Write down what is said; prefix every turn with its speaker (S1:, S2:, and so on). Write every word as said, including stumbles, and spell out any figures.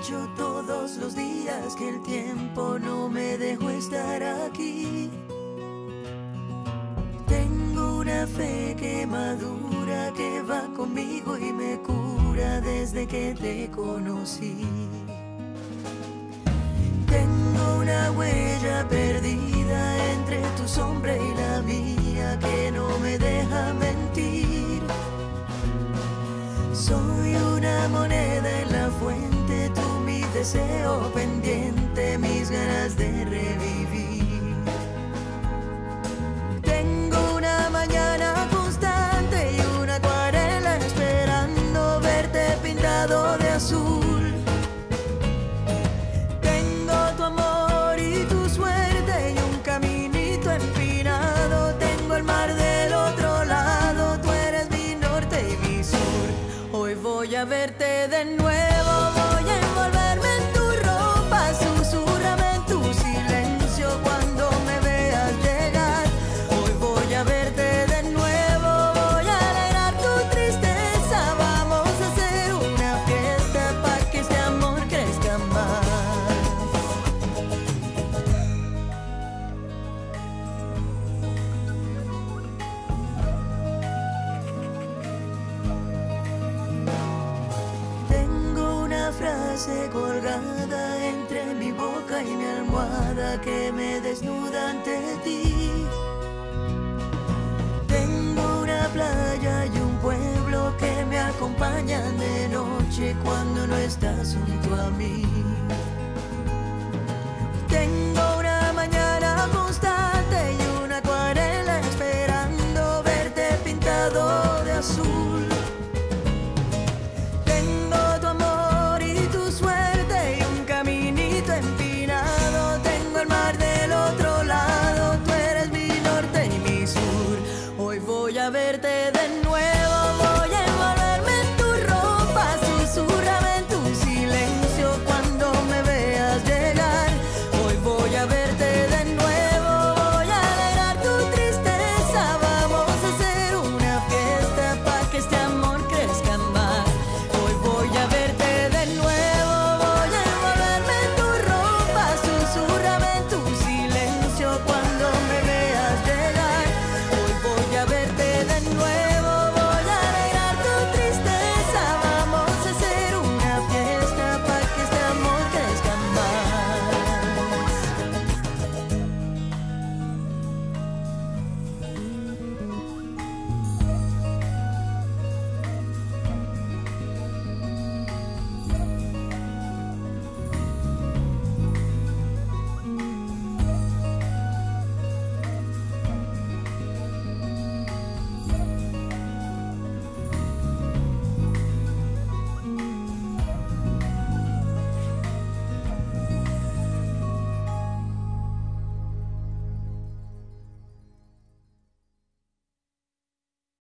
S1: dicho todos los días que el tiempo no me dejó estar aquí. Tengo una fe que madura, que va conmigo y me cura desde que te conocí. Tengo una huella perdida entre tu sombra y la mía que no me deja mentir. Soy una moneda en la fuente, tú mi deseo pendiente, mis ganas de revivir. Tengo una mañana constante y una acuarela esperando verte pintado de azul. Tengo tu amor y tu suerte y un caminito empinado. Tengo el mar del otro lado, tú eres mi norte y mi sur. Hoy voy a verte de nuevo, voy a envolverme en tu ropa, susúrrame en tu silencio cuando me veas llegar. Hoy voy a verte de nuevo, voy a alegrar tu tristeza. Vamos a hacer una fiesta para que este amor crezca más. Tengo una frase colgada entre mi boca y mi almohada que me desnuda ante ti. Tengo una playa y un pueblo que me acompañan de noche cuando no estás junto a mí.